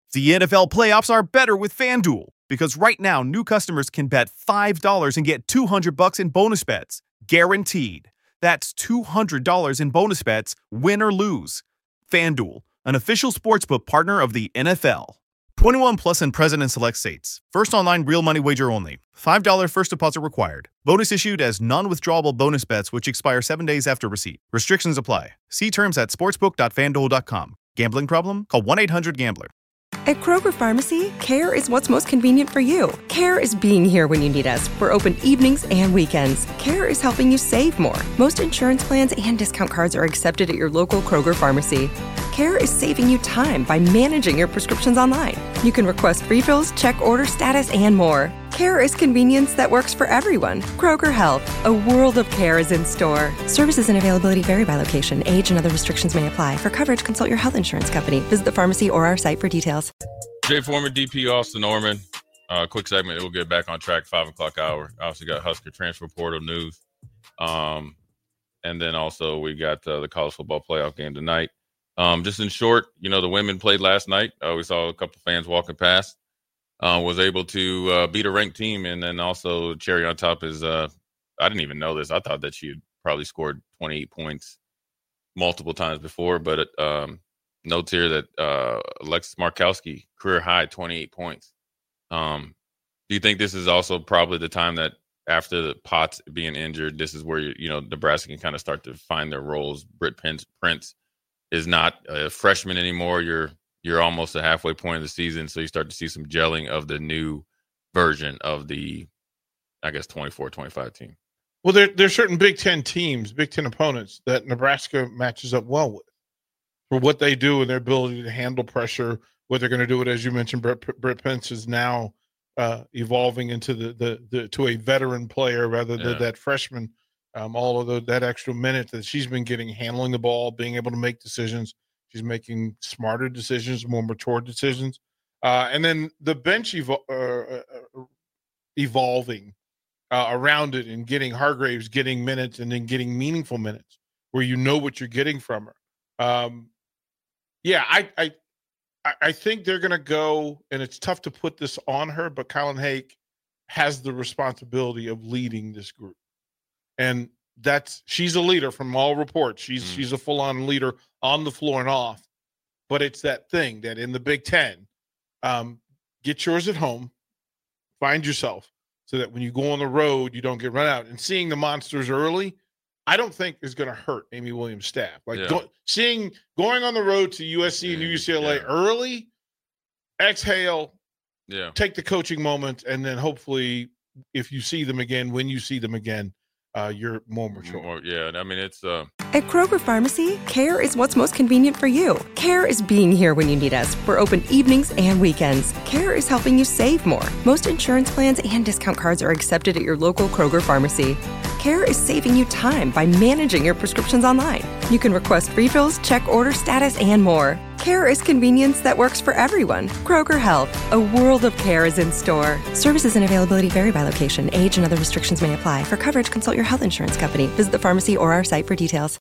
The NFL playoffs are better with FanDuel because right now new customers can bet $5 and get $200 in bonus bets, guaranteed. That's $200 in bonus bets, win or lose. FanDuel, an official sportsbook partner of the NFL. 21 plus and present in select states. First online real money wager only. $5 first deposit required. Bonus issued as non-withdrawable bonus bets which expire 7 days after receipt. Restrictions apply. See terms at sportsbook.fanduel.com. Gambling problem? Call 1-800-GAMBLER. At Kroger Pharmacy, care is what's most convenient for you. Care is being here when you need us. We're open evenings and weekends. Care is helping you save more. Most insurance plans and discount cards are accepted at your local Kroger Pharmacy. Care is saving you time by managing your prescriptions online. You can request refills, check order status, and more. Care is convenience that works for everyone. Kroger Health, a world of care is in store. Services and availability vary by location. Age and other restrictions may apply. For coverage, consult your health insurance company. Visit the pharmacy or our site for details. Jay Foreman, DP, Austin Norman. Quick segment. We'll get back on track, 5 o'clock hour. Obviously got Husker transfer portal news. And then also we got the college football playoff game tonight. Just in short, the women played last night. We saw a couple fans walking past. Was able to beat a ranked team. And then also cherry on top is I didn't even know this. I thought that she had probably scored 28 points multiple times before. But notes here that Alexis Markowski, career high, 28 points. Do you think this is also probably the time that after the Potts being injured, this is where, Nebraska can kind of start to find their roles? Britt Prince is not a freshman anymore. You're almost a halfway point of the season, so you start to see some gelling of the new version of the, 24-25 team. Well, there's certain Big Ten teams, Big Ten opponents that Nebraska matches up well with for what they do and their ability to handle pressure, what they're going to do. It, as you mentioned, Britt Pence is now evolving into to a veteran player rather than that freshman. All of that extra minute that she's been getting, handling the ball, being able to make decisions. She's making smarter decisions, more mature decisions. And then the bench evolving around it and getting Hargraves getting minutes and then getting meaningful minutes where you know what you're getting from her. I think they're going to go, and it's tough to put this on her, but Colin Hake has the responsibility of leading this group. And she's a leader from all reports. She's a full-on leader on the floor and off. But it's that thing that in the Big Ten, get yours at home, find yourself, so that when you go on the road, you don't get run out. And seeing the monsters early, I don't think is going to hurt Amy Williams' staff. Going on the road to USC and UCLA early, exhale, take the coaching moment, and then hopefully if you see them again, when you see them again, you're more mature. It's At Kroger Pharmacy, care is what's most convenient for you. Care is being here when you need us. We're open evenings and weekends. Care is helping you save more. Most insurance plans and discount cards are accepted at your local Kroger Pharmacy. Care is saving you time by managing your prescriptions online. You can request refills, check order status, and more. Care is convenience that works for everyone. Kroger Health, a world of care is in store. Services and availability vary by location. Age and other restrictions may apply. For coverage, consult your health insurance company. Visit the pharmacy or our site for details.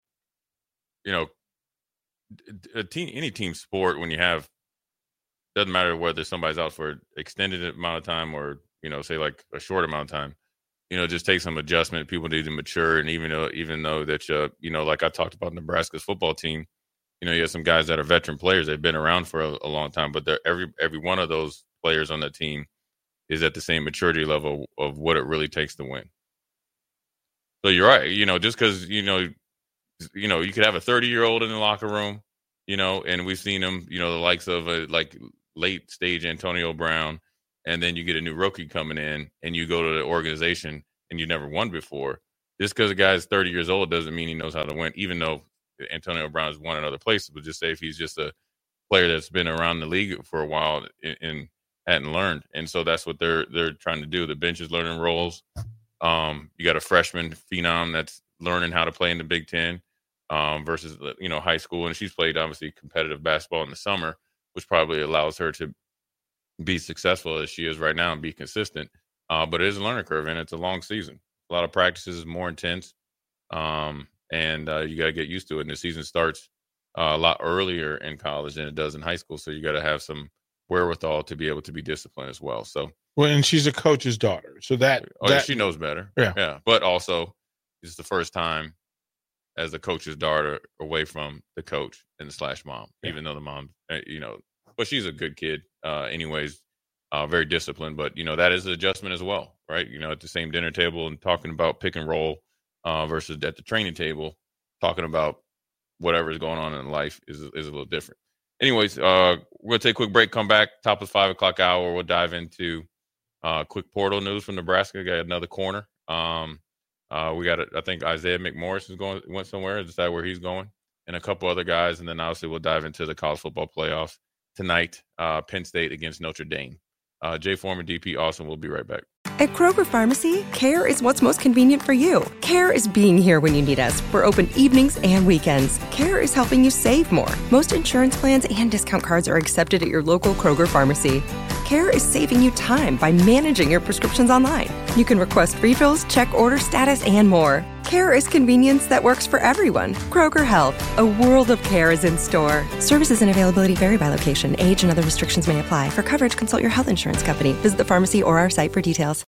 Any team sport, when you have, doesn't matter whether somebody's out for an extended amount of time or, say like a short amount of time, just take some adjustment. People need to mature. And even though that, like I talked about Nebraska's football team, you have some guys that are veteran players. They've been around for a long time, but every one of those players on the team is at the same maturity level of what it really takes to win. So you're right. Just because, you could have a 30-year-old in the locker room, and we've seen them, the likes of like late stage Antonio Brown, and then you get a new rookie coming in and you go to the organization and you never won before. Just because a guy's 30 years old doesn't mean he knows how to win, even though Antonio Brown has won in other places. But just say if he's just a player that's been around the league for a while and hadn't learned. And so that's what they're trying to do. The bench is learning roles. You got a freshman phenom that's learning how to play in the Big Ten versus, high school. And she's played, obviously, competitive basketball in the summer, which probably allows her to be successful as she is right now and be consistent. But it is a learning curve, and it's a long season. A lot of practices, more intense, and you got to get used to it. And the season starts a lot earlier in college than it does in high school, so you got to have some wherewithal to be able to be disciplined as well. So, well, and she's a coach's daughter, so that she knows better. Yeah. But also, it's the first time as the coach's daughter away from the coach and / mom, even though the mom, but she's a good kid, anyways. Very disciplined, but that is an adjustment as well, right? At the same dinner table and talking about pick and roll versus at the training table, talking about whatever is going on in life is a little different. Anyways, we're gonna take a quick break. Come back, top of the 5 o'clock hour. We'll dive into quick portal news from Nebraska. Got another corner. We got I think Isaiah McMorris went somewhere. Decide where he's going, and a couple other guys, and then obviously we'll dive into the college football playoffs tonight. Penn State against Notre Dame. Jay Foreman, DP Austin. We'll be right back. At Kroger Pharmacy, care is what's most convenient for you. Care is being here when you need us. We're open evenings and weekends. Care is helping you save more. Most insurance plans and discount cards are accepted at your local Kroger Pharmacy. Care is saving you time by managing your prescriptions online. You can request refills, check order status, and more. Care is convenience that works for everyone. Kroger Health, a world of care is in store. Services and availability vary by location. Age and other restrictions may apply. For coverage, consult your health insurance company. Visit the pharmacy or our site for details.